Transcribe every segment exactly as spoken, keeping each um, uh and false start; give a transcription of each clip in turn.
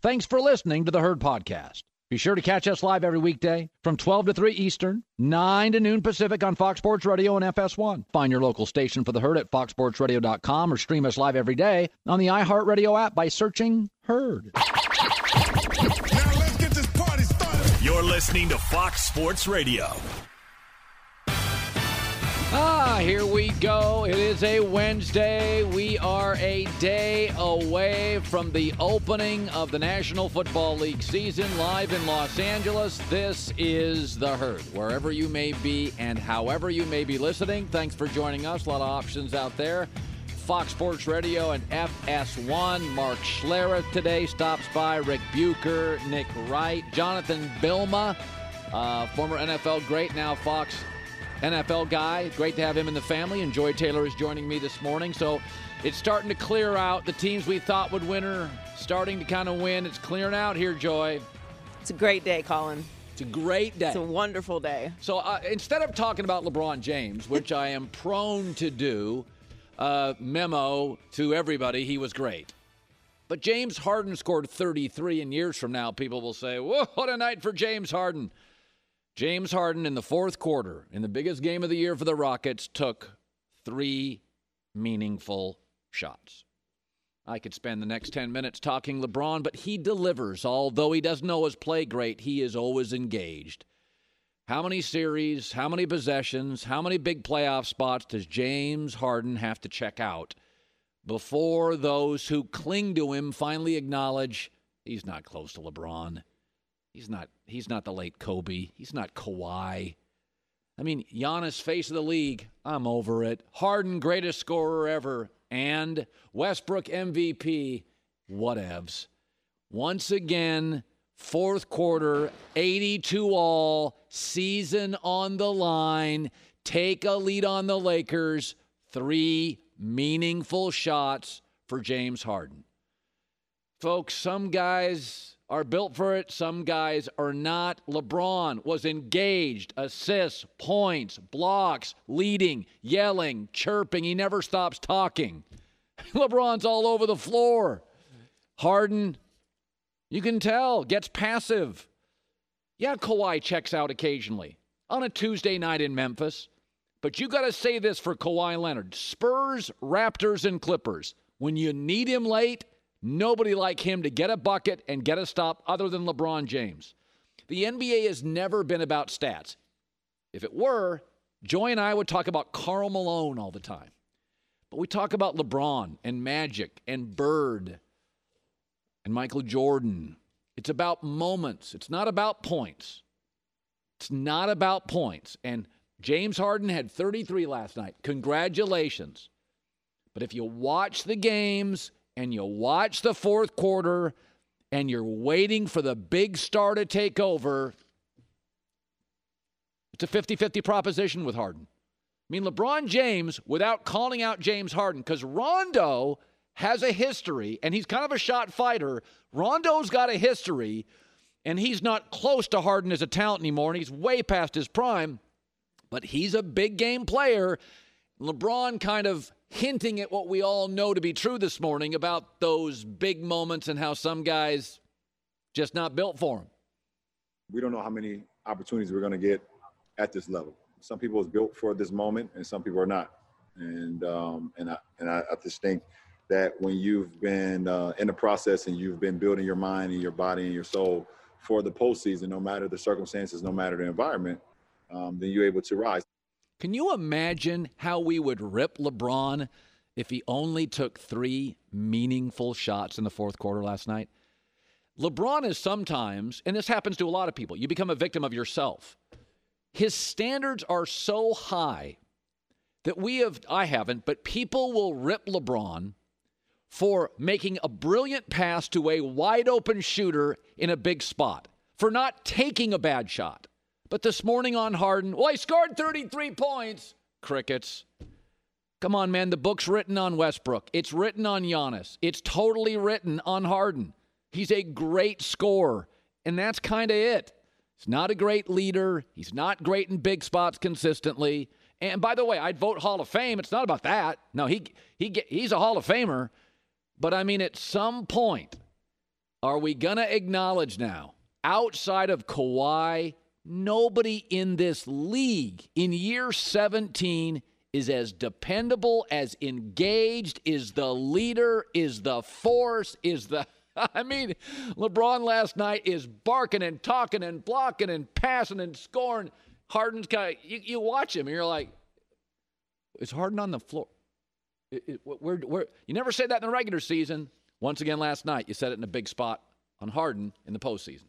Thanks for listening to the Herd Podcast. Be sure to catch us live every weekday from twelve to three Eastern, nine to noon Pacific on Fox Sports Radio and F S one. Find your local station for the Herd at fox sports radio dot com or stream us live every day on the iHeartRadio app by searching Herd. Now let's get this party started. You're listening to Fox Sports Radio. Ah, here we go. It is a Wednesday. We are a day away from the opening of the National Football League season live in Los Angeles. This is The Herd. Wherever you may be and however you may be listening, thanks for joining us. A lot of options out there. Fox Sports Radio and F S one. Mark Schlereth today stops by. Rick Bucher, Nick Wright, Jonathan Bilma, uh, former N F L great, now Fox N F L guy. Great to have him in the family. And Joy Taylor is joining me this morning. So it's starting to clear out. The teams we thought would win are starting to kind of win. It's clearing out here, Joy. It's a great day, Colin. It's a great day. It's a wonderful day. So uh, instead of talking about LeBron James, which I am prone to do, uh, memo to everybody, he was great. But James Harden scored thirty-three, and years from now, people will say, whoa, what a night for James Harden. James Harden in the fourth quarter, in the biggest game of the year for the Rockets, took three meaningful shots. I could spend the next ten minutes talking LeBron, but he delivers. Although he doesn't always play great, he is always engaged. How many series, how many possessions, how many big playoff spots does James Harden have to check out before those who cling to him finally acknowledge he's not close to LeBron? He's not He's not the late Kobe. He's not Kawhi. I mean, Giannis, face of the league, I'm over it. Harden, greatest scorer ever. And Westbrook, M V P, whatevs. Once again, fourth quarter, eighty-two all, season on the line. Take a lead on the Lakers. Three meaningful shots for James Harden. Folks, some guys are built for it. Some guys are not. LeBron was engaged, assists, points, blocks, leading, yelling, chirping. He never stops talking. LeBron's all over the floor. Harden, you can tell, gets passive. Yeah, Kawhi checks out occasionally on a Tuesday night in Memphis. But you got to say this for Kawhi Leonard. Spurs, Raptors, and Clippers. When you need him late, nobody like him to get a bucket and get a stop other than LeBron James. The N B A has never been about stats. If it were, Joy and I would talk about Karl Malone all the time. But we talk about LeBron and Magic and Bird and Michael Jordan. It's about moments. It's not about points. It's not about points. And James Harden had thirty-three last night. Congratulations. But if you watch the games and you watch the fourth quarter and you're waiting for the big star to take over, it's a fifty-fifty proposition with Harden. I mean, LeBron James, without calling out James Harden, because Rondo has a history, and he's kind of a shot fighter. Rondo's got a history, and he's not close to Harden as a talent anymore, and he's way past his prime, but he's a big game player. LeBron kind of hinting at what we all know to be true this morning about those big moments and how some guys just not built for them. We don't know how many opportunities we're going to get at this level. Some people is built for this moment, and some people are not. And um, and I and I, I just think that when you've been uh, in the process and you've been building your mind and your body and your soul for the postseason, no matter the circumstances, no matter the environment, um, then you're able to rise. Can you imagine how we would rip LeBron if he only took three meaningful shots in the fourth quarter last night? LeBron is sometimes, and this happens to a lot of people, you become a victim of yourself. His standards are so high that we have, I haven't, but people will rip LeBron for making a brilliant pass to a wide open shooter in a big spot, for not taking a bad shot. But this morning on Harden, well, he scored thirty-three points. Crickets. Come on, man. The book's written on Westbrook. It's written on Giannis. It's totally written on Harden. He's a great scorer, and that's kind of it. He's not a great leader. He's not great in big spots consistently. And by the way, I'd vote Hall of Fame. It's not about that. No, he he he's a Hall of Famer. But, I mean, at some point, Are we going to acknowledge now, outside of Kawhi, nobody in this league in year seventeen is as dependable, as engaged, is the leader, is the force, is the... I mean, LeBron last night is barking and talking and blocking and passing and scoring. Harden's kind of, you, you watch him and you're like, is Harden on the floor? It, it, we're, we're, you never said that in the regular season. Once again last night, you said it in a big spot on Harden in the postseason.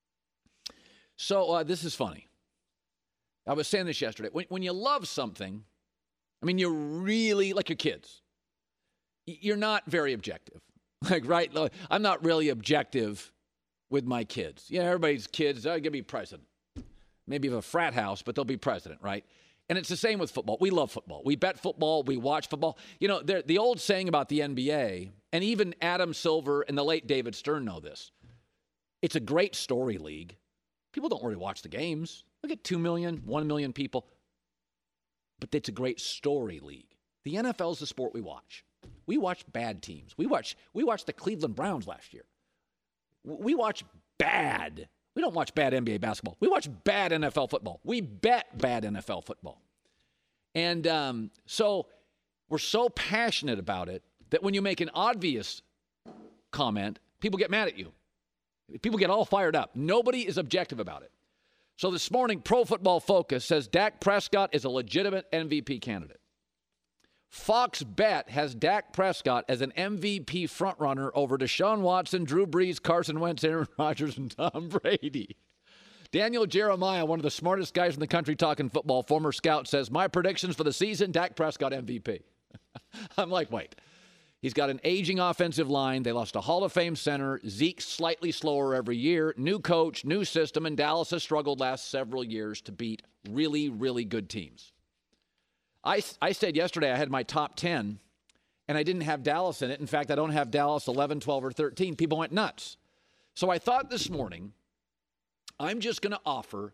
So uh, this is funny. I was saying this yesterday. When, when you love something, I mean, you're really, like your kids, you're not very objective. Like, right? I'm not really objective with my kids. Yeah, everybody's kids are going to be president. Maybe of a frat house, but they'll be president, right? And it's the same with football. We love football. We bet football. We watch football. You know, the old saying about the N B A, and even Adam Silver and the late David Stern know this, it's a great story league. People don't really watch the games. Look at two million, one million people. But it's a great story league. The N F L is the sport we watch. We watch bad teams. We watch we watch the Cleveland Browns last year. We watch bad. We don't watch bad N B A basketball. We watch bad N F L football. We bet bad N F L football. And um, so we're so passionate about it that when you make an obvious comment, people get mad at you. People get all fired up. Nobody is objective about it. So this morning, Pro Football Focus says Dak Prescott is a legitimate M V P candidate. Fox Bet has Dak Prescott as an M V P frontrunner over Deshaun Watson, Drew Brees, Carson Wentz, Aaron Rodgers, and Tom Brady. Daniel Jeremiah, one of the smartest guys in the country talking football, former scout, says, my predictions for the season, Dak Prescott M V P. I'm like, wait. He's got an aging offensive line. They lost a Hall of Fame center. Zeke's slightly slower every year. New coach, new system, and Dallas has struggled last several years to beat really, really good teams. I, I said yesterday I had my top ten, and I didn't have Dallas in it. In fact, I don't have Dallas eleven, twelve, or thirteen. People went nuts. So I thought this morning, I'm just going to offer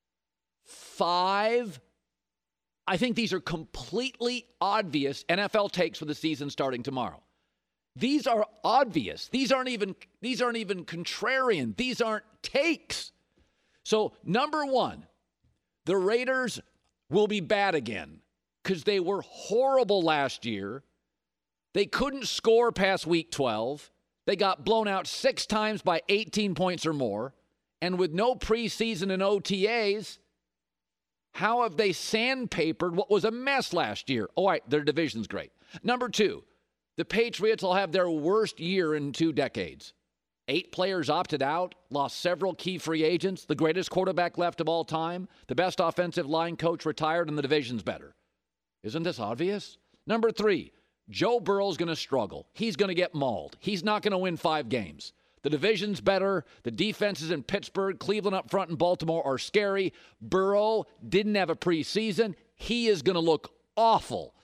five, I think these are completely obvious N F L takes for the season starting tomorrow. These are obvious. These aren't even, these aren't even contrarian. These aren't takes. So number one, the Raiders will be bad again because they were horrible last year. They couldn't score past week twelve. They got blown out six times by eighteen points or more. And with no preseason and O T As, how have they sandpapered what was a mess last year? All right, their division's great. Number two, the Patriots will have their worst year in two decades. Eight players opted out, lost several key free agents, the greatest quarterback left of all time, the best offensive line coach retired, and the division's better. Isn't this obvious? Number three, Joe Burrow's going to struggle. He's going to get mauled. He's not going to win five games. The division's better. The defenses in Pittsburgh, Cleveland up front, and Baltimore are scary. Burrow didn't have a preseason. He is going to look awful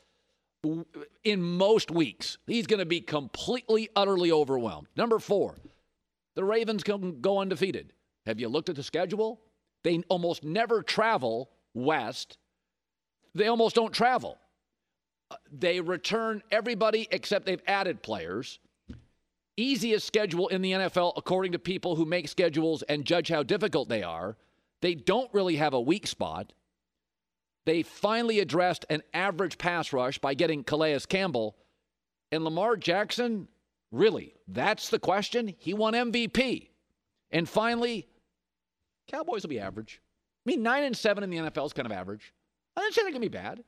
in most weeks. He's going to be completely, utterly overwhelmed. Number four, the Ravens can go undefeated. Have you looked at the schedule? They almost never travel west. They almost don't travel. They return everybody except they've added players. Easiest schedule in the N F L, according to people who make schedules and judge how difficult they are. They don't really have a weak spot. They finally addressed an average pass rush by getting Calais Campbell. And Lamar Jackson, really, that's the question? He won M V P. And finally, Cowboys will be average. I mean, nine and seven in the N F L is kind of average. I didn't say they're going to be bad.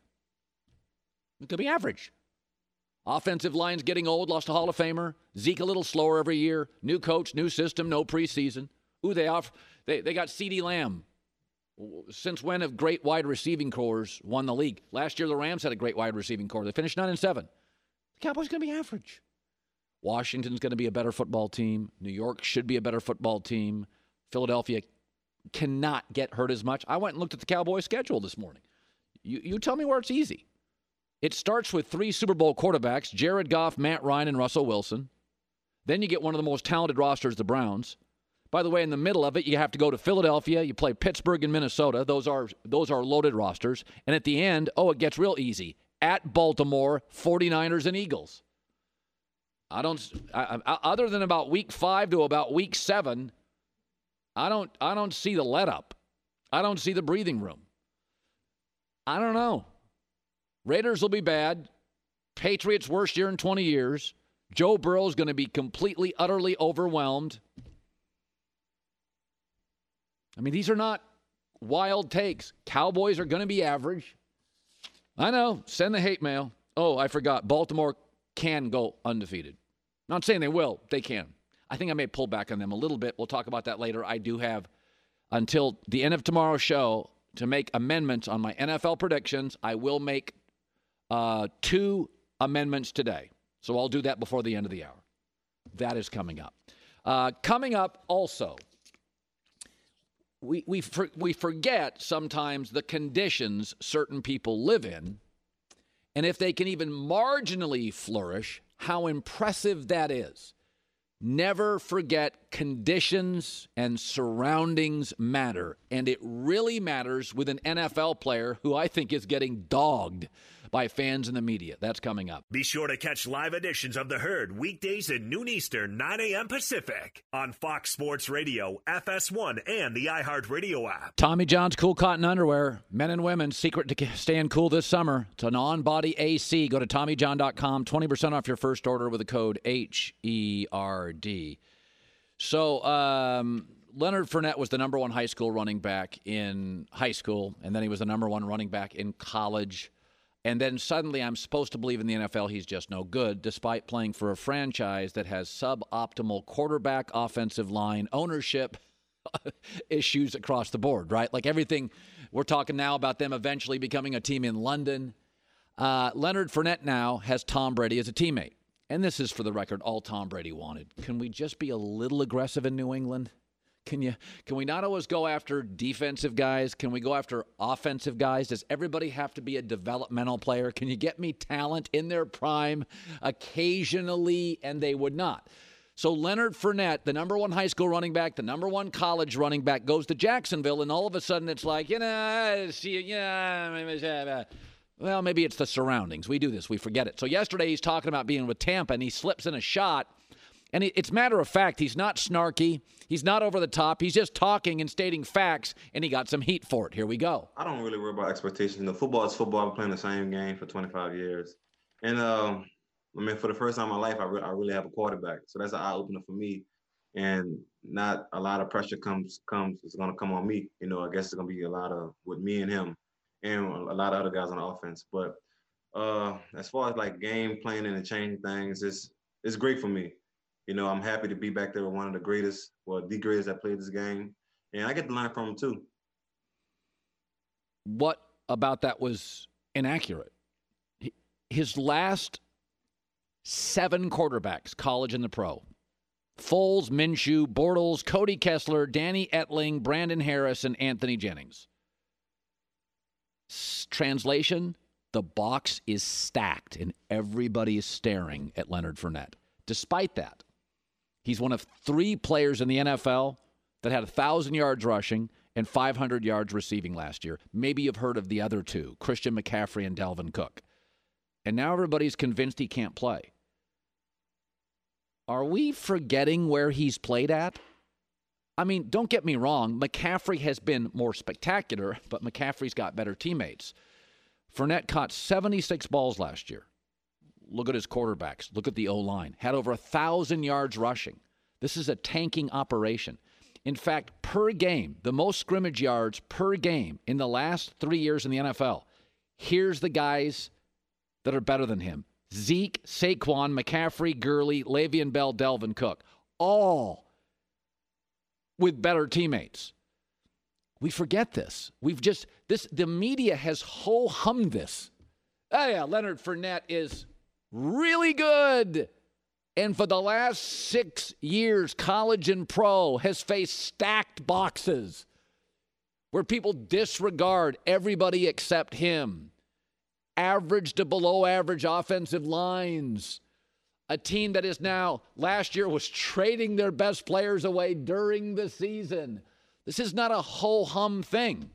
It could be average. Offensive line's getting old, lost a Hall of Famer. Zeke a little slower every year. New coach, new system, no preseason. Ooh, they off. They they got CeeDee Lamb. Since when have great wide receiving cores won the league? Last year the Rams had a great wide receiving core. They finished nine and seven. The Cowboys going to be average. Washington's going to be a better football team. New York should be a better football team. Philadelphia cannot get hurt as much. I went and looked at the Cowboys schedule this morning. You you tell me where it's easy. It starts with three Super Bowl quarterbacks, Jared Goff, Matt Ryan, and Russell Wilson. Then you get one of the most talented rosters, the Browns. By the way, in the middle of it, you have to go to Philadelphia. You play Pittsburgh and Minnesota. Those are those are loaded rosters. And at the end, oh, it gets real easy. At Baltimore, 49ers, and Eagles. I don't. I, I, other than about week five to about week seven, I don't. I don't see the let up. I don't see the breathing room. I don't know. Raiders will be bad. Patriots' worst year in twenty years. Joe Burrow's going to be completely, utterly overwhelmed. I mean, these are not wild takes. Cowboys are going to be average. I know. Send the hate mail. Oh, I forgot. Baltimore can go undefeated. Not saying they will. They can. I think I may pull back on them a little bit. We'll talk about that later. I do have until the end of tomorrow's show to make amendments on my N F L predictions. I will make uh, two amendments today. So I'll do that before the end of the hour. That is coming up. Uh, coming up also, we, we, for, we forget sometimes the conditions certain people live in, and if they can even marginally flourish, how impressive that is. Never forget conditions and surroundings matter, and it really matters with an N F L player who I think is getting dogged by fans in the media. That's coming up. Be sure to catch live editions of The Herd weekdays at noon Eastern, nine a.m. Pacific on Fox Sports Radio, F S one, and the iHeartRadio app. Tommy John's Cool Cotton Underwear. Men and women, secret to staying cool this summer. It's an on-body A C. Go to Tommy John dot com. twenty percent off your first order with the code H E R D. So, um... Leonard Fournette was the number one high school running back in high school, and then he was the number one running back in college. And then suddenly I'm supposed to believe in the N F L he's just no good, despite playing for a franchise that has suboptimal quarterback, offensive line, ownership issues across the board, right? Like everything, we're talking now about them eventually becoming a team in London. Uh, Leonard Fournette now has Tom Brady as a teammate. And this is, for the record, all Tom Brady wanted. Can we just be a little aggressive in New England? Can you? Can we not always go after defensive guys? Can we go after offensive guys? Does everybody have to be a developmental player? Can you get me talent in their prime occasionally? And they would not. So Leonard Fournette, the number one high school running back, the number one college running back, goes to Jacksonville, and all of a sudden it's like, you know, see, yeah, well, maybe it's the surroundings. We do this. We forget it. So yesterday he's talking about being with Tampa, and he slips in a shot. And it's matter of fact, he's not snarky. He's not over the top. He's just talking and stating facts, and he got some heat for it. Here we go. I don't really worry about expectations. You know, football is football. I've been playing the same game for twenty-five years. And, um, I mean, for the first time in my life, I, re- I really have a quarterback. So that's an eye-opener for me. And not a lot of pressure comes, comes is going to come on me. You know, I guess it's going to be a lot of with me and him and a lot of other guys on the offense. But uh, as far as, like, game planning and changing things, it's it's great for me. You know, I'm happy to be back there with one of the greatest, well, the greatest that played this game. And I get to learn from him, too. What about that was inaccurate? His last seven quarterbacks, college and the pro, Foles, Minshew, Bortles, Cody Kessler, Danny Etling, Brandon Harris, and Anthony Jennings. S- translation, the box is stacked, and everybody is staring at Leonard Fournette. Despite that, he's one of three players in the N F L that had one thousand yards rushing and five hundred yards receiving last year. Maybe you've heard of the other two, Christian McCaffrey and Dalvin Cook. And now everybody's convinced he can't play. Are we forgetting where he's played at? I mean, don't get me wrong. McCaffrey has been more spectacular, but McCaffrey's got better teammates. Fournette caught seventy-six balls last year. Look at his quarterbacks. Look at the O-line. Had over one thousand yards rushing. This is a tanking operation. In fact, per game, the most scrimmage yards per game in the last three years in the N F L. Here's the guys that are better than him. Zeke, Saquon, McCaffrey, Gurley, Le'Veon Bell, Dalvin Cook. All with better teammates. We forget this. We've just, this, the media has ho-hummed this. Oh, yeah, Leonard Fournette is really good. And for the last six years, college and pro has faced stacked boxes where people disregard everybody except him. Average to below average offensive lines. A team that is now, last year, was trading their best players away during the season. This is not a ho-hum thing.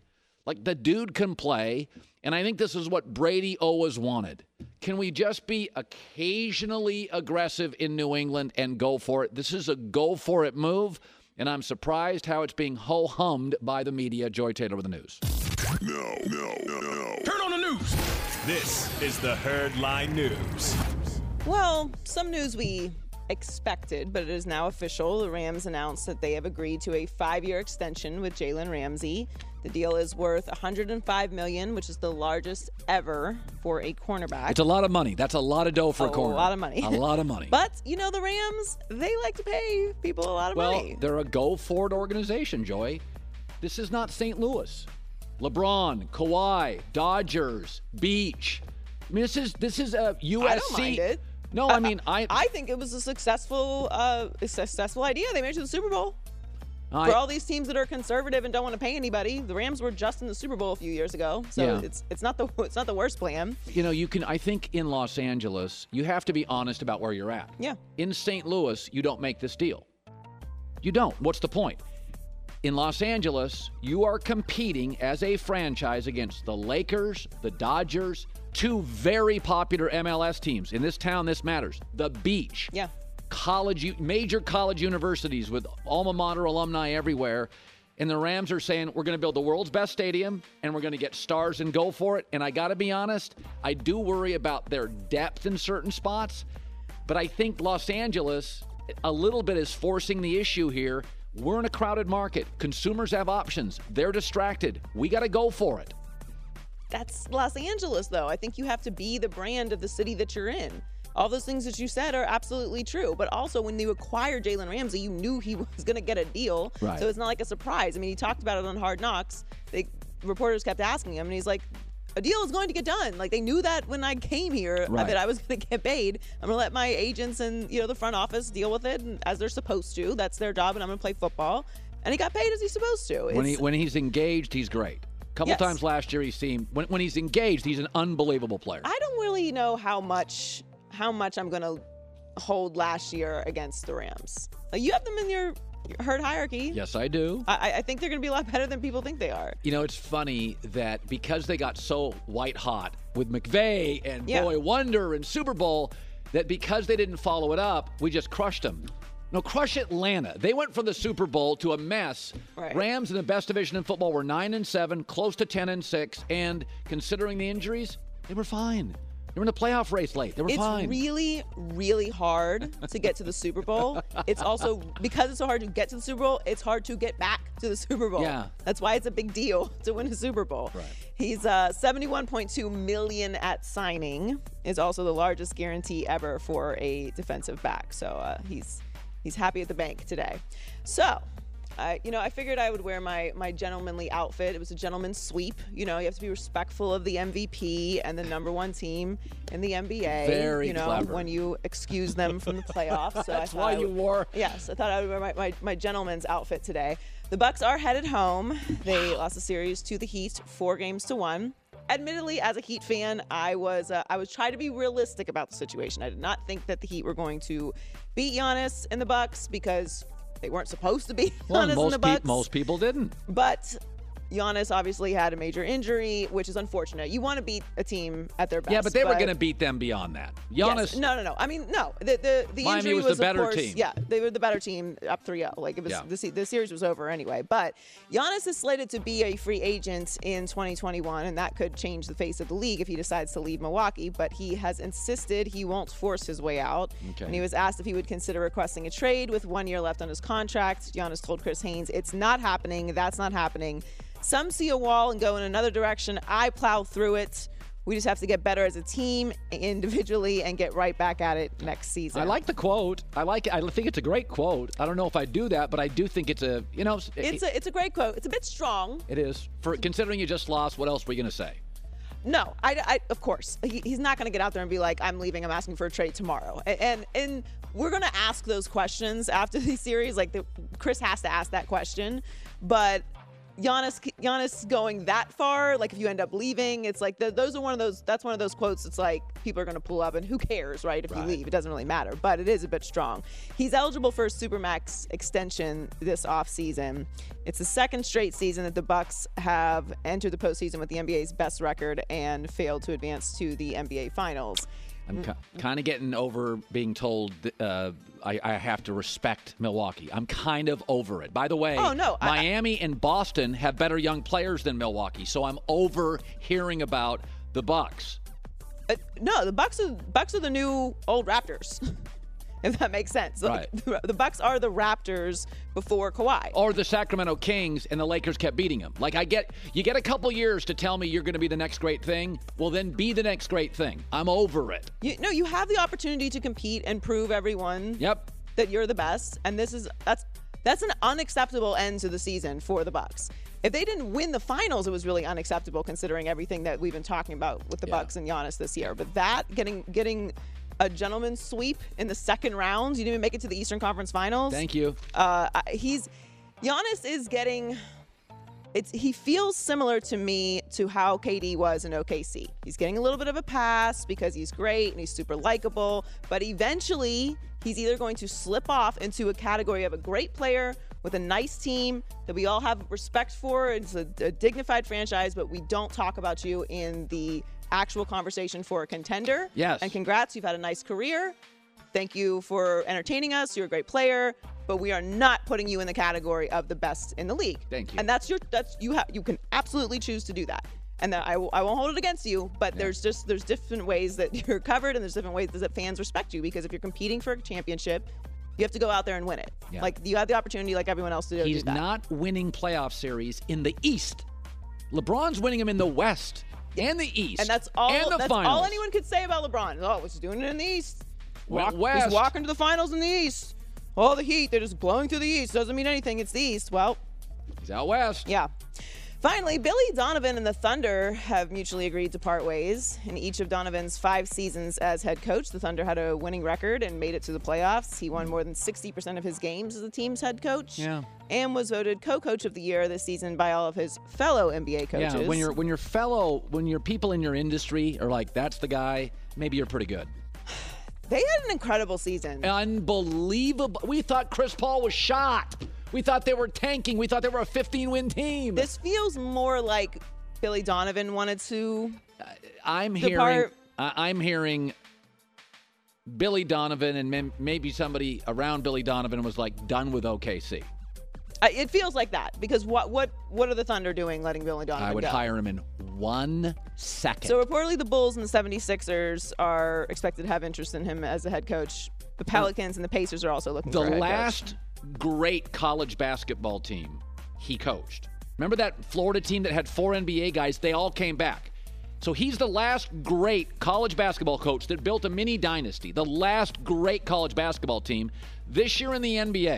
Like, the dude can play, and I think this is what Brady always wanted. Can we just be occasionally aggressive in New England and go for it? This is a go-for-it move, and I'm surprised how it's being ho-hummed by the media. Joy Taylor with the news. No, no, no, no. Turn on the news. This is the Herd Line News. Well, some news we expected, but it is now official. The Rams announced that they have agreed to a five-year extension with Jalen Ramsey. The deal is worth one hundred five million dollars, which is the largest ever for a cornerback. It's a lot of money. That's a lot of dough for a, a corner. A lot of money. A lot of money. But, you know, the Rams, they like to pay people a lot of well, money. Well, they're a go-for-it organization, Joy. This is not Saint Louis. LeBron, Kawhi, Dodgers, Beach. I mean, this is this is a U S C. I don't mind it. No, I mean, I I think it was a successful, uh, a successful idea. They made it to the Super Bowl. I, For all these teams that are conservative and don't want to pay anybody, the Rams were just in the Super Bowl a few years ago, so Yeah. it's it's not the it's not the worst plan. You know, you can. I think in Los Angeles, you have to be honest about where you're at. Yeah. In Saint Louis, you don't make this deal. You don't. What's the point? In Los Angeles, you are competing as a franchise against the Lakers, the Dodgers, two very popular M L S teams. In this town, this matters. The Beach. Yeah. College, major college universities with alma mater alumni everywhere. And the Rams are saying, we're going to build the world's best stadium, and we're going to get stars and go for it. And I got to be honest, I do worry about their depth in certain spots. But I think Los Angeles, a little bit is forcing the issue here. We're in a crowded market. Consumers have options. They're distracted. We got to go for it. That's Los Angeles, though. I think you have to be the brand of the city that you're in. All those things that you said are absolutely true. But also, when you acquired Jalen Ramsey, you knew he was going to get a deal. Right. So it's not like a surprise. I mean, he talked about it on Hard Knocks. They, reporters kept asking him, and he's like, a deal is going to get done. Like, they knew that when I came here, Right. that I was going to get paid. I'm going to let my agents and, you know, the front office deal with it and as they're supposed to. That's their job, and I'm going to play football. And he got paid as he's supposed to. When he It's- when he's engaged, he's great. A couple Yes. times last year, he seemed when when he's engaged, he's an unbelievable player. I don't really know how much how much I'm going to hold last year against the Rams. Like, you have them in your, your herd hierarchy. Yes, I do. I, I think they're going to be a lot better than people think they are. You know, it's funny that because they got so white hot with McVay and Yeah. Boy Wonder and Super Bowl, that because they didn't follow it up, we just crushed them. No, crush Atlanta. They went from the Super Bowl to a mess. Right. Rams in the best division in football were nine and seven, close to ten and six, and considering the injuries, they were fine. They were in the playoff race late. They were It's fine. really, really hard to get to the Super Bowl. It's also, because it's so hard to get to the Super Bowl, it's hard to get back to the Super Bowl. Yeah. That's why it's a big deal to win a Super Bowl. Right. He's uh, seventy-one point two million dollars at signing, is also the largest guarantee ever for a defensive back. So uh, he's he's happy at the bank today. So, Uh, you know, I figured I would wear my my gentlemanly outfit. It was a gentleman's sweep. You know, you have to be respectful of the M V P and the number one team in the N B A. Very you know, clever. when you excuse them from the playoffs. So That's I why thought I you would- wore. Yes, I thought I would wear my, my, my gentleman's outfit today. The Bucks are headed home. They lost the series to the Heat, four games to one. Admittedly, as a Heat fan, I was uh, I was trying to be realistic about the situation. I did not think that the Heat were going to beat Giannis and the Bucks because they weren't supposed to beat Well, Giannis and most, the pe- Bucks. most people didn't. But Giannis obviously had a major injury, which is unfortunate. You want to beat a team at their best. Yeah, but they were going to beat them beyond that. Giannis. Yes. No, no, no. I mean, no. The the, the Miami injury was the of better course, team. Yeah, they were the better team, up three oh. Like, it was Yeah. the, se- the series was over anyway. But Giannis is slated to be a free agent in twenty twenty-one, and that could change the face of the league if he decides to leave Milwaukee. But he has insisted he won't force his way out. Okay. And he was asked if he would consider requesting a trade with one year left on his contract. Giannis told Chris Haynes, "It's not happening. That's not happening. Some see a wall and go in another direction. I plow through it. We just have to get better as a team, individually, and get right back at it next season." I like the quote. I like it. I think it's a great quote. I don't know if I do that, but I do think it's a, you know, It's a it's a great quote. It's a bit strong. it is. For considering you just lost, what else were you going to say? No, I, I of course he, he's not going to get out there and be like, "I'm leaving. I'm asking for a trade tomorrow." And and, and we're going to ask those questions after the series. Like, the, Chris has to ask that question, but Giannis, Giannis going that far, like if you end up leaving, it's like the, those are one of those. That's one of those quotes. It's like people are going to pull up, and who cares, right? If Right. you leave, it doesn't really matter. But it is a bit strong. He's eligible for a Supermax extension this offseason. It's the second straight season that the Bucks have entered the postseason with the N B A's best record and failed to advance to the N B A Finals. I'm ki- kind of getting over being told uh, I, I have to respect Milwaukee. I'm kind of over it. By the way, Oh, no, I- Miami and Boston have better young players than Milwaukee, so I'm over hearing about the Bucks. Uh, no, the Bucks are Bucks are the new old Raptors, if that makes sense. Like, the Bucks are the Raptors before Kawhi. Or the Sacramento Kings, and the Lakers kept beating them. Like, I get, you get a couple years to tell me you're going to be the next great thing. Well, then be the next great thing. I'm over it. You, no, you have the opportunity to compete and prove everyone Yep. that you're the best, and this is that's that's an unacceptable end to the season for the Bucks. If they didn't win the finals, it was really unacceptable considering everything that we've been talking about with the Yeah. Bucks and Giannis this year. But that getting getting a gentleman's sweep in the second round, you didn't even make it to the Eastern Conference Finals. Thank you. Uh, I- he's Giannis is getting. It's he feels similar to me to how K D was in O K C. He's getting a little bit of a pass because he's great and he's super likable, but eventually he's either going to slip off into a category of a great player with a nice team that we all have respect for. It's a, a dignified franchise, but we don't talk about you in the actual conversation for a contender. Yes. And congrats, you've had a nice career. Thank you for entertaining us. You're a great player, but we are not putting you in the category of the best in the league. Thank you. And that's your that's you have you can absolutely choose to do that. And that I, w- I won't hold it against you, but there's just there's different ways that you're covered, and there's different ways that fans respect you, because if you're competing for a championship, you have to go out there and win it. Yeah. Like you have the opportunity, like everyone else, to do He's that. not winning playoff series in the East. LeBron's winning them in the West and the East. And that's all. And the that's finals. all anyone could say about LeBron. Oh, he's doing it in the East. Went Walk, West. He's walking to the finals in the East. Oh, the Heat, they're just blowing through the East. Doesn't mean anything. It's the East. Well, He's out West. yeah. Finally, Billy Donovan and the Thunder have mutually agreed to part ways. In each of Donovan's five seasons as head coach, the Thunder had a winning record and made it to the playoffs. He won more than sixty percent of his games as the team's head coach. Yeah. And was voted co-coach of the year this season by all of his fellow N B A coaches. Yeah, when your when your fellow when your people in your industry are like, that's the guy, maybe you're pretty good. They had an incredible season. Unbelievable. We thought Chris Paul was shot. We thought they were tanking. We thought they were a fifteen-win team. This feels more like Billy Donovan wanted to. I'm the hearing part- I- I'm hearing Billy Donovan and mem- maybe somebody around Billy Donovan was like done with O K C. Uh, it feels like that because what what what are the Thunder doing letting Billy Donovan I would go? hire him in one second. So reportedly the Bulls and the seventy-sixers are expected to have interest in him as a head coach. The Pelicans and the Pacers are also looking the for a head last coach. great college basketball team he coached. Remember that Florida team that had four N B A guys? They all came back. So he's the last great college basketball coach that built a mini dynasty. The last great college basketball team this year in the N B A.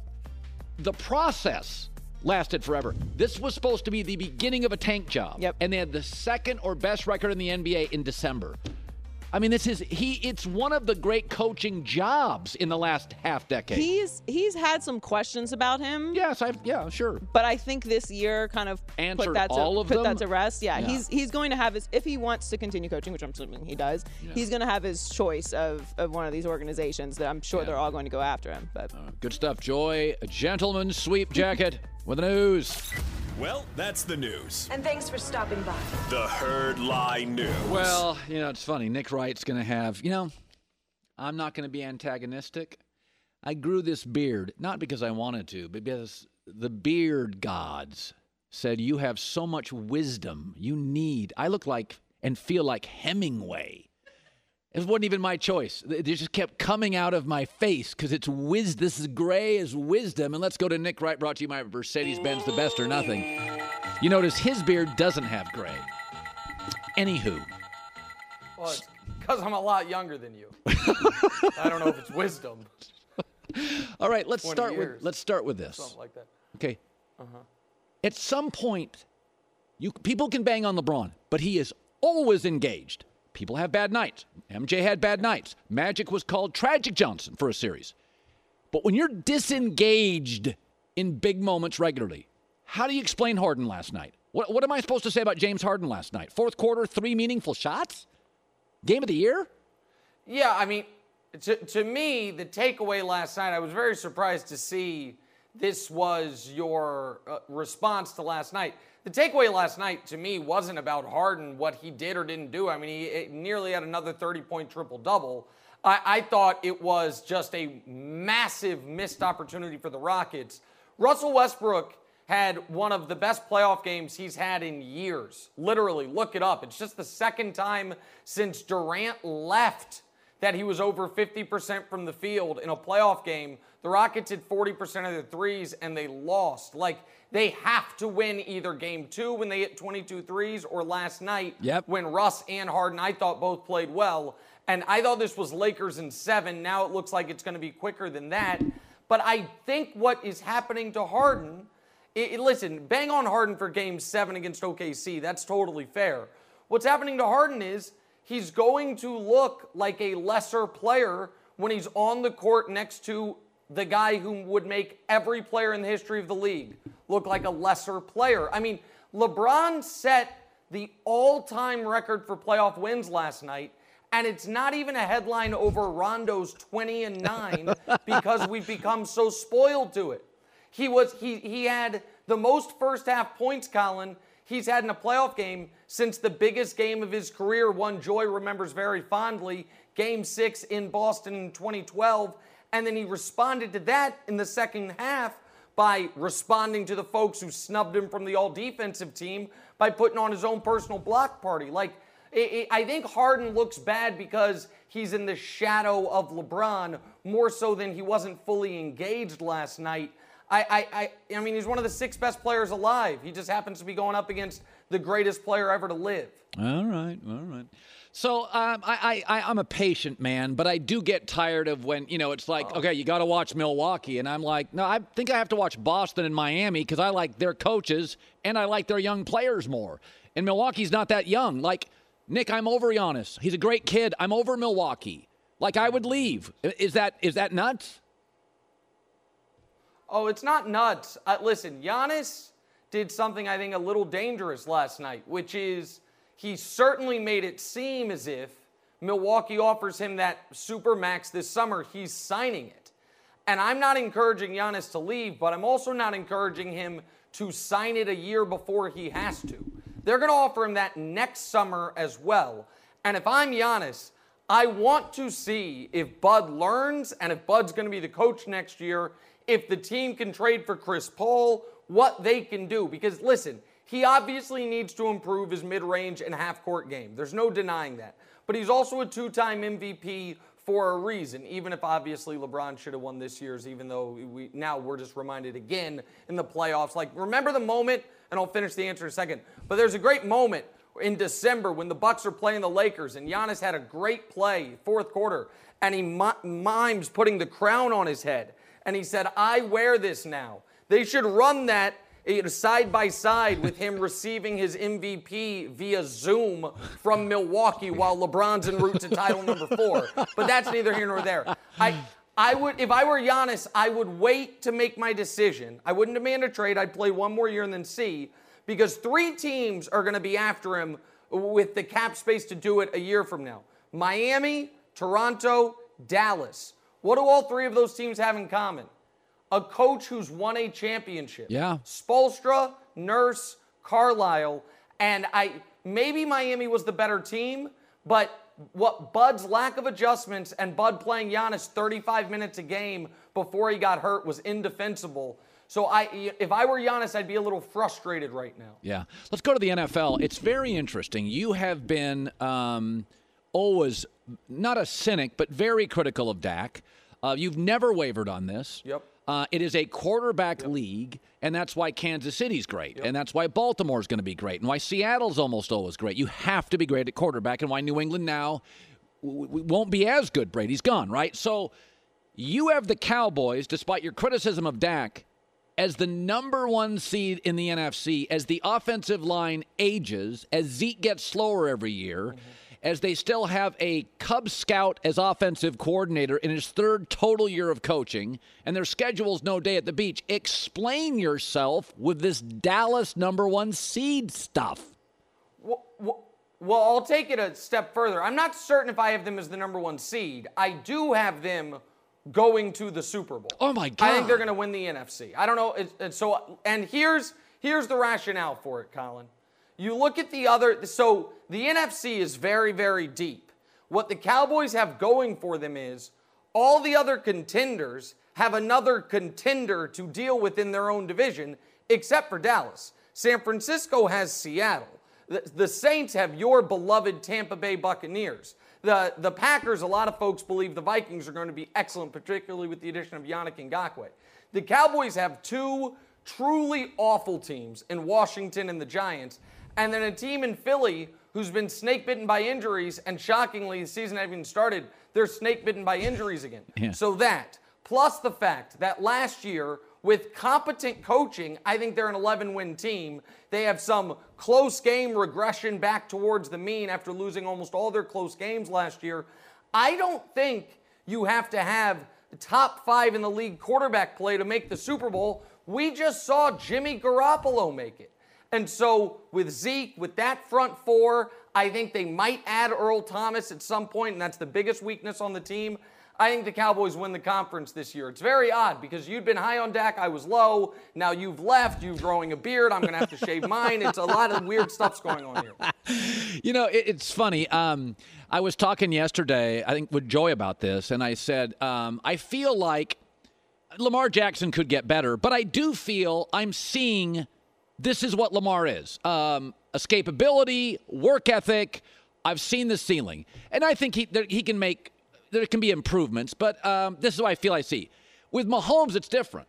The process lasted forever. This was supposed to be the beginning of a tank job. Yep. And they had the second or best record in the N B A in December. I mean, this is he. It's one of the great coaching jobs in the last half decade. He's he's had some questions about him. yes, I yeah, sure. But I think this year kind of Answered put that to, all of put them? that to rest. Yeah, Yeah. he's he's going to have his if he wants to continue coaching, which I'm assuming he does. He's going to have his choice of, of one of these organizations that I'm sure Yeah. they're all going to go after him. But Good stuff, Joy. A gentleman's sweep jacket with the news. Well, that's the news. And thanks for stopping by. The Herd Lie News. Well, you know, it's funny. Nick Wright's going to have, you know, I'm not going to be antagonistic. I grew this beard, not because I wanted to, but because the beard gods said, you have so much wisdom. You need, I look like and feel like Hemingway. It wasn't even my choice. It just kept coming out of my face because it's whiz. This is gray as wisdom. And let's go to Nick Wright, brought to you by Mercedes-Benz, the best or nothing. You notice his beard doesn't have gray. Anywho. Well, it's because I'm a lot younger than you. I don't know if it's wisdom. All right, let's twenty start with years. let's start with this. Something like that. Okay. At some point, you people can bang on LeBron, but he is always engaged. People have bad nights. M J had bad nights. Magic was called Tragic Johnson for a series. But when you're disengaged in big moments regularly, How do you explain Harden last night? What, what am I supposed to say about James Harden last night? Fourth quarter, three meaningful shots? Game of the year? Yeah, I mean, to, to me, the takeaway last night, I was very surprised to see this was your uh, response to last night. The takeaway last night, to me, wasn't about Harden, what he did or didn't do. I mean, he nearly had another thirty-point triple-double. I, I thought it was just a massive missed opportunity for the Rockets. Russell Westbrook had one of the best playoff games he's had in years. Literally, look it up. It's just the second time since Durant left that he was over fifty percent from the field in a playoff game. The Rockets hit forty percent of their threes, and they lost. Like, they have to win either game two when they hit twenty-two threes or last night yep. when Russ and Harden, I thought, both played well. And I thought this was Lakers in seven. Now it looks like it's going to be quicker than that. But I think what is happening to Harden, it, it, listen, bang on Harden for game seven against O K C. That's totally fair. What's happening to Harden is he's going to look like a lesser player when he's on the court next to the guy who would make every player in the history of the league look like a lesser player. I mean, LeBron set the all-time record for playoff wins last night, and it's not even a headline over Rondo's twenty and nine because we've become so spoiled to it. He was he he had the most first-half points, Colin, he's had in a playoff game since the biggest game of his career, one Joy remembers very fondly, Game six in Boston in twenty twelve. And then he responded to that in the second half by responding to the folks who snubbed him from the all-defensive team by putting on his own personal block party. Like, it, it, I think Harden looks bad because he's in the shadow of LeBron more so than he wasn't fully engaged last night. I, I, I, I mean, he's one of the six best players alive. He just happens to be going up against the greatest player ever to live. All right, all right. So um, I, I, I'm a patient man, but I do get tired of when, you know, it's like, oh. okay, you got to watch Milwaukee. And I'm like, no, I think I have to watch Boston and Miami because I like their coaches and I like their young players more. And Milwaukee's not that young. Like, Nick, I'm over Giannis. He's a great kid. I'm over Milwaukee. Like, I would leave. Is that is that nuts? Oh, it's not nuts. Uh, listen, Giannis did something I think a little dangerous last night, which is he certainly made it seem as if Milwaukee offers him that super max this summer. He's signing it. And I'm not encouraging Giannis to leave, but I'm also not encouraging him to sign it a year before he has to. They're going to offer him that next summer as well. And if I'm Giannis, I want to see if Bud learns and if Bud's going to be the coach next year, if the team can trade for Chris Paul, what they can do. Because, listen, he obviously needs to improve his mid-range and half-court game. There's no denying that. But he's also a two-time M V P for a reason, even if obviously LeBron should have won this year's, even though we now we're just reminded again in the playoffs. Like, remember the moment, and I'll finish the answer in a second, but there's a great moment in December when the Bucks are playing the Lakers, and Giannis had a great play, fourth quarter, and he mimes putting the crown on his head. And he said, I wear this now. They should run that side by side with him receiving his M V P via Zoom from Milwaukee while LeBron's en route to title number four. But that's neither here nor there. I, I would, if I were Giannis, I would wait to make my decision. I wouldn't demand a trade. I'd play one more year and then see, because three teams are going to be after him with the cap space to do it a year from now. Miami, Toronto, Dallas. What do all three of those teams have in common? A coach who's won a championship. Yeah. Spoelstra, Nurse, Carlisle, and I maybe Miami was the better team, but what Bud's lack of adjustments and Bud playing Giannis thirty-five minutes a game before he got hurt was indefensible. So I, if I were Giannis, I'd be a little frustrated right now. Yeah. Let's go to the N F L. It's very interesting. You have been um, always not a cynic, but very critical of Dak. Uh, you've never wavered on this. Yep. Uh, it is a quarterback yep. league, and that's why Kansas City's great, yep. and that's why Baltimore's going to be great, and why Seattle's almost always great. You have to be great at quarterback, and why New England now w- w- won't be as good. Brady's gone, right? So you have the Cowboys, despite your criticism of Dak, as the number one seed in the N F C, as the offensive line ages, as Zeke gets slower every year, mm-hmm. as they still have a Cub Scout as offensive coordinator in his third total year of coaching, and their schedule's no day at the beach. Explain yourself with this Dallas number one seed stuff. Well, well, well, I'll take it a step further. I'm not certain if I have them as the number one seed. I do have them going to the Super Bowl. Oh, my God. I think they're going to win the N F C. I don't know. It's, it's so, and here's here's the rationale for it, Colin. You look at the other, so the N F C is very, very deep. What the Cowboys have going for them is all the other contenders have another contender to deal with in their own division, except for Dallas. San Francisco has Seattle. The, the Saints have your beloved Tampa Bay Buccaneers. The, the Packers, a lot of folks believe the Vikings are going to be excellent, particularly with the addition of Yannick Ngakoue. The Cowboys have two truly awful teams in Washington and the Giants, and then a team in Philly who's been snake-bitten by injuries, and shockingly, the season hasn't even started, they're snake-bitten by injuries again. Yeah. So that, plus the fact that last year, with competent coaching, I think they're an eleven-win team. They have some close game regression back towards the mean after losing almost all their close games last year. I don't think you have to have the top five in the league quarterback play to make the Super Bowl. We just saw Jimmy Garoppolo make it. And so with Zeke, with that front four, I think they might add Earl Thomas at some point, and that's the biggest weakness on the team. I think the Cowboys win the conference this year. It's very odd because you'd been high on Dak, I was low. Now you've left, you're growing a beard, I'm going to have to shave mine. It's a lot of weird stuff's going on here. You know, it, it's funny. Um, I was talking yesterday, I think, with Joy about this, and I said, um, I feel like Lamar Jackson could get better, but I do feel I'm seeing this is what Lamar is. Um, escapability, work ethic. I've seen the ceiling. And I think he, that he can make there can be improvements, but um, this is what I feel I see. With Mahomes, it's different.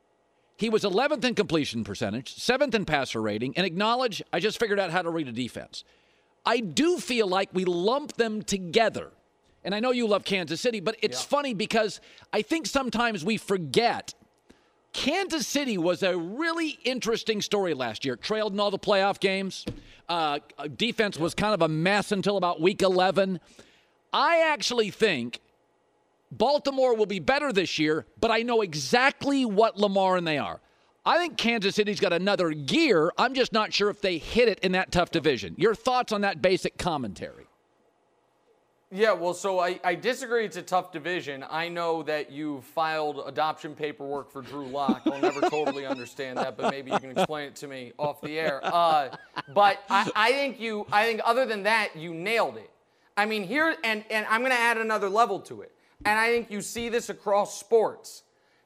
He was eleventh in completion percentage, seventh in passer rating, and acknowledge, I just figured out how to read a defense. I do feel like we lump them together. And I know you love Kansas City, but it's yeah. funny because I think sometimes we forget Kansas City was a really interesting story last year. Trailed in all the playoff games. Uh, defense was kind of a mess until about week eleven. I actually think Baltimore will be better this year, but I know exactly what Lamar and they are. I think Kansas City's got another gear. I'm just not sure if they hit it in that tough division. Your thoughts on that basic commentary? Yeah, well, so I, I disagree it's a tough division. I know that you filed adoption paperwork for Drew Lock. I'll never totally understand that, but maybe you can explain it to me off the air. Uh, but I, I think you, I think other than that, you nailed it. I mean, here, and, and I'm going to add another level to it. And I think you see this across sports.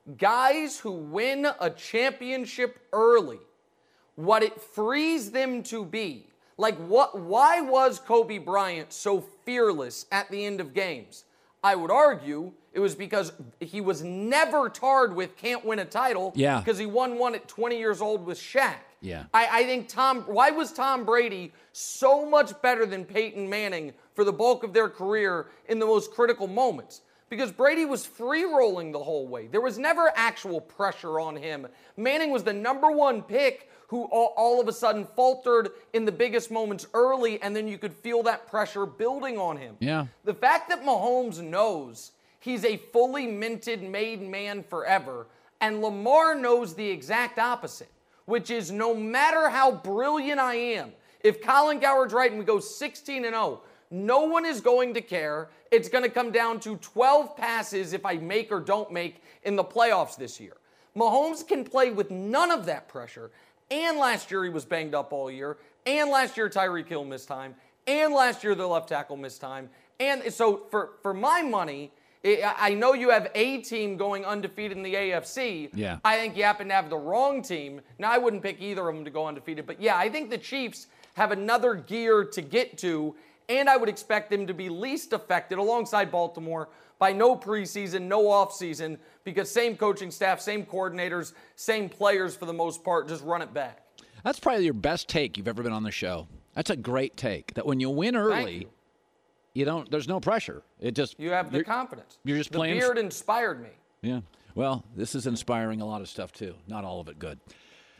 Guys who win a championship early, what it frees them to be. Like, what? Why was Kobe Bryant so fearless at the end of games? I would argue it was because he was never tarred with can't win a title. Yeah. Because he won one at twenty years old with Shaq. Yeah. I, I think Tom, why was Tom Brady so much better than Peyton Manning for the bulk of their career in the most critical moments? Because Brady was free-rolling the whole way. There was never actual pressure on him. Manning was the number one pick who all, all of a sudden faltered in the biggest moments early, and then you could feel that pressure building on him. Yeah. The fact that Mahomes knows he's a fully minted, made man forever, and Lamar knows the exact opposite, which is no matter how brilliant I am, if Colin Cowherd's right and we go sixteen and oh, no one is going to care. It's going to come down to twelve passes if I make or don't make in the playoffs this year. Mahomes can play with none of that pressure. And last year he was banged up all year. And last year Tyreek Hill missed time. And last year the left tackle missed time. And so for, for my money, I know you have a team going undefeated in the A F C. Yeah. I think you happen to have the wrong team. Now, I wouldn't pick either of them to go undefeated. But, yeah, I think the Chiefs have another gear to get to. And I would expect them to be least affected alongside Baltimore by no preseason, no offseason, because same coaching staff, same coordinators, same players for the most part, just run it back. That's probably your best take you've ever been on the show. That's a great take. That when you win early, you. you don't. There's no pressure. It just you have the confidence. You're just the playing. The beard inspired me. Yeah. Well, this is inspiring a lot of stuff too. Not all of it good.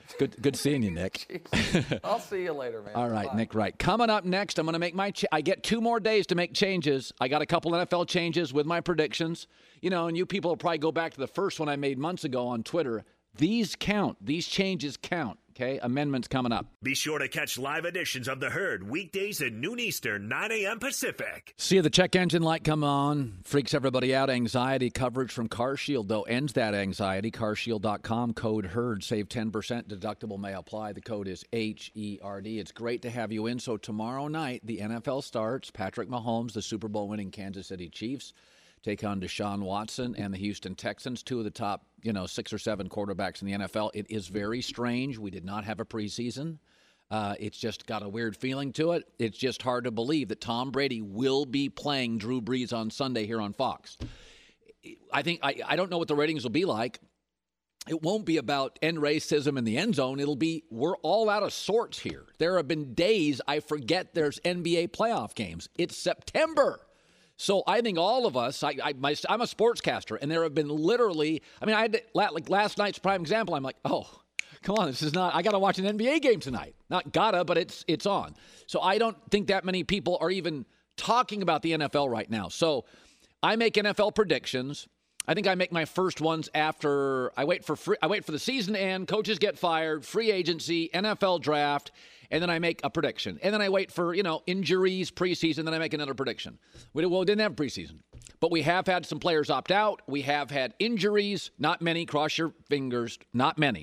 Good good seeing you, Nick. I'll see you later, man. All right, Bye. Nick Wright. Coming up next, I'm going to make my ch- – I get two more days to make changes. I got a couple N F L changes with my predictions. You know, and you people will probably go back to the first one I made months ago on Twitter. These count. These changes count, okay? Amendments coming up. Be sure to catch live editions of The Herd weekdays at noon Eastern, nine a.m. Pacific. See the check engine light come on. Freaks everybody out. Anxiety coverage from CarShield, though, ends that anxiety. CarShield dot com, code HERD. Save ten percent. Deductible may apply. The code is H E R D. It's great to have you in. So tomorrow night, the N F L starts. Patrick Mahomes, the Super Bowl winning Kansas City Chiefs, take on Deshaun Watson and the Houston Texans, two of the top, you know, six or seven quarterbacks in the N F L. It is very strange. We did not have a preseason. Uh, it's just got a weird feeling to it. It's just hard to believe that Tom Brady will be playing Drew Brees on Sunday here on Fox. I think I, I don't know what the ratings will be like. It won't be about end racism in the end zone. It'll be we're all out of sorts here. There have been days I forget there's N B A playoff games. It's September. So I think all of us, I, I, my, I'm a sportscaster, and there have been literally, I mean, I had to, like last night's prime example, I'm like, oh, come on, this is not, I got to watch an N B A game tonight. Not gotta, but it's it's on. So I don't think that many people are even talking about the N F L right now. So I make N F L predictions. I think I make my first ones after I wait for free, I wait for the season to end, coaches get fired, free agency, N F L draft, and then I make a prediction. And then I wait for, you know, injuries, preseason, then I make another prediction. We, well, we didn't have preseason, but we have had some players opt out. We have had injuries, not many, cross your fingers, not many.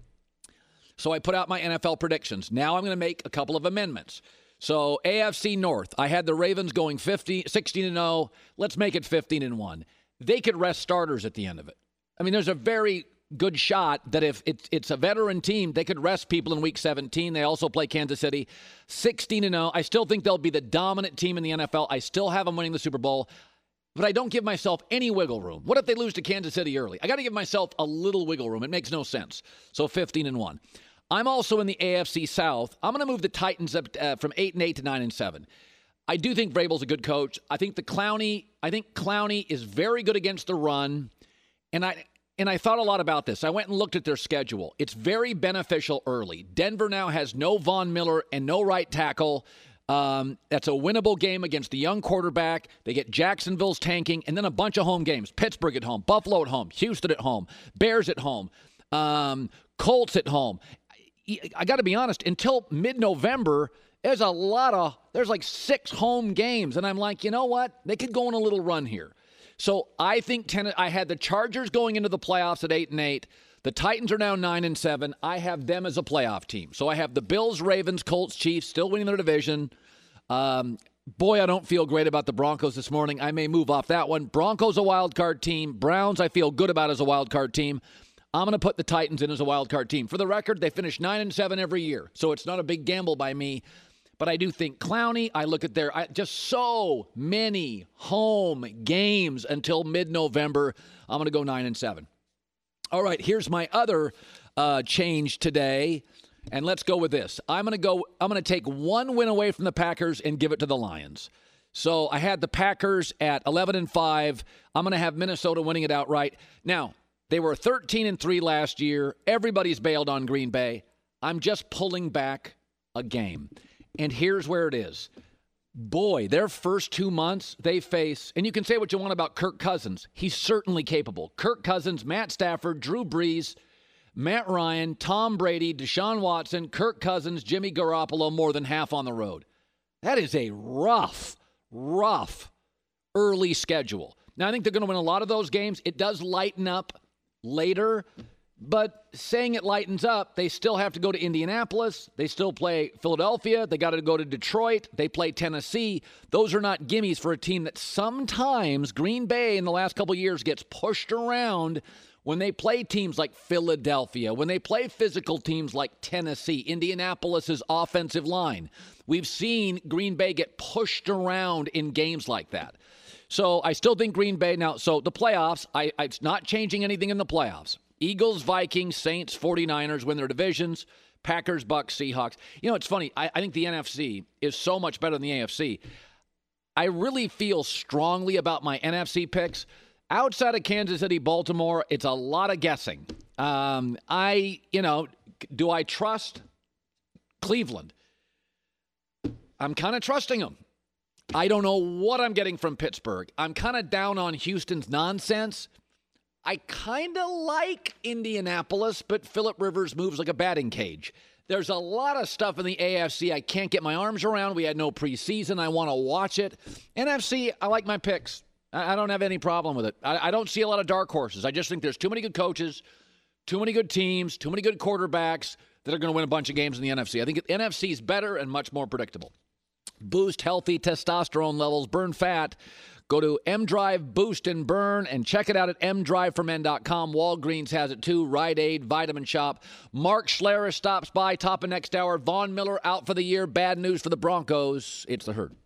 So I put out my N F L predictions. Now I'm going to make a couple of amendments. So A F C North, I had the Ravens going fifty, sixteen and oh. Let's make it fifteen and one. They could rest starters at the end of it. I mean, there's a very good shot that if it's, it's a veteran team, they could rest people in week seventeen. They also play Kansas City. sixteen and oh. I still think they'll be the dominant team in the N F L. I still have them winning the Super Bowl, but I don't give myself any wiggle room. What if they lose to Kansas City early? I got to give myself a little wiggle room. It makes no sense. So fifteen and one. I'm also in the A F C South. I'm going to move the Titans up uh, from eight and eight to nine and seven. I do think Vrabel's a good coach. I think the Clowney, I think Clowney is very good against the run. And I and I thought a lot about this. I went and looked at their schedule. It's very beneficial early. Denver now has no Von Miller and no right tackle. Um, that's a winnable game against the young quarterback. They get Jacksonville's tanking, and then a bunch of home games. Pittsburgh at home, Buffalo at home, Houston at home, Bears at home, um, Colts at home. I got to be honest, until mid-November, there's a lot of, there's like six home games. And I'm like, you know what? They could go on a little run here. So I think ten, I had the Chargers going into the playoffs at eight and eight. The Titans are now nine and seven. I have them as a playoff team. So I have the Bills, Ravens, Colts, Chiefs still winning their division. Um, boy, I don't feel great about the Broncos this morning. I may move off that one. Broncos a wild card team. Browns I feel good about as a wild card team. I'm going to put the Titans in as a wild card team. For the record, they finish nine and seven every year, so it's not a big gamble by me. But I do think Clowney, I look at their I, just so many home games until mid-November. I'm going to go nine and seven. All right, here's my other uh, change today, and let's go with this. I'm going to go. I'm going to take one win away from the Packers and give it to the Lions. So I had the Packers at eleven and five. I'm going to have Minnesota winning it outright. Now, they were thirteen and three last year. Everybody's bailed on Green Bay. I'm just pulling back a game. And here's where it is. Boy, their first two months, they face, and you can say what you want about Kirk Cousins. He's certainly capable. Kirk Cousins, Matt Stafford, Drew Brees, Matt Ryan, Tom Brady, Deshaun Watson, Kirk Cousins, Jimmy Garoppolo, more than half on the road. That is a rough, rough early schedule. Now, I think they're going to win a lot of those games. It does lighten up later, but saying it lightens up, they still have to go to Indianapolis. They still play Philadelphia. They got to go to Detroit. They play Tennessee. Those are not gimmies for a team that sometimes Green Bay in the last couple of years gets pushed around when they play teams like Philadelphia, when they play physical teams like Tennessee, Indianapolis's offensive line. We've seen Green Bay get pushed around in games like that. So I still think Green Bay now. So the playoffs, I, I, it's not changing anything in the playoffs. Eagles, Vikings, Saints, forty-niners win their divisions. Packers, Bucks, Seahawks. You know, it's funny. I, I think the N F C is so much better than the A F C. I really feel strongly about my N F C picks. Outside of Kansas City, Baltimore, it's a lot of guessing. Um, I, you know, Do I trust Cleveland? I'm kind of trusting them. I don't know what I'm getting from Pittsburgh. I'm kind of down on Houston's nonsense. I kind of like Indianapolis, but Phillip Rivers moves like a batting cage. There's a lot of stuff in the A F C I can't get my arms around. We had no preseason. I want to watch it. N F C, I like my picks. I don't have any problem with it. I don't see a lot of dark horses. I just think there's too many good coaches, too many good teams, too many good quarterbacks that are going to win a bunch of games in the N F C. I think the N F C is better and much more predictable. Boost healthy testosterone levels, burn fat. Go to M Drive Boost and Burn and check it out at m drive for men dot com. Walgreens has it too. Rite Aid, Vitamin Shop. Mark Schlereth stops by top of next hour. Von Miller out for the year. Bad news for the Broncos. It's the Herd.